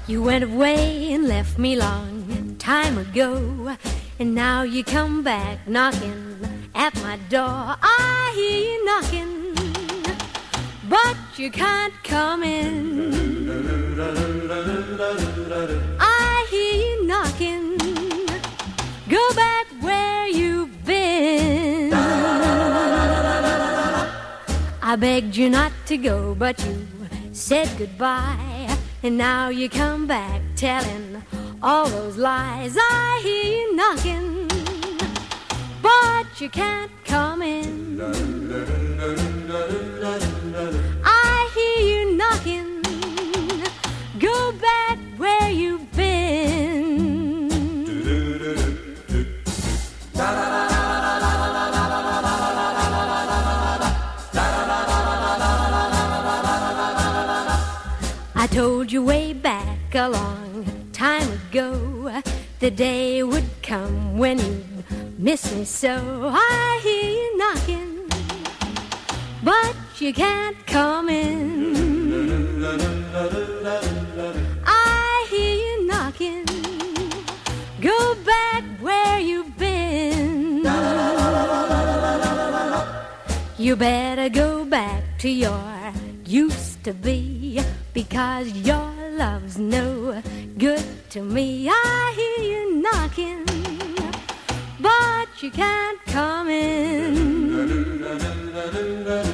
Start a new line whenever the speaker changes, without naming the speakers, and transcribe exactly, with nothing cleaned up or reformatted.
You went away and left me long time ago, and now you come back knocking at my door. I hear you knocking, but you can't come in. I hear you knocking, go back where you've been. I begged you not to go, but you said goodbye, and now you come back telling all those lies. I hear you knocking, but you can't come in. I hear you knocking, go back where you've been. I told you way back a long time ago the day would come when you'd miss me so. I hear you knocking, but you can't come in. I hear you knocking, go back where you've been. You better go back to your used to be, because your love's no good to me. I hear you knocking, but you can't come in.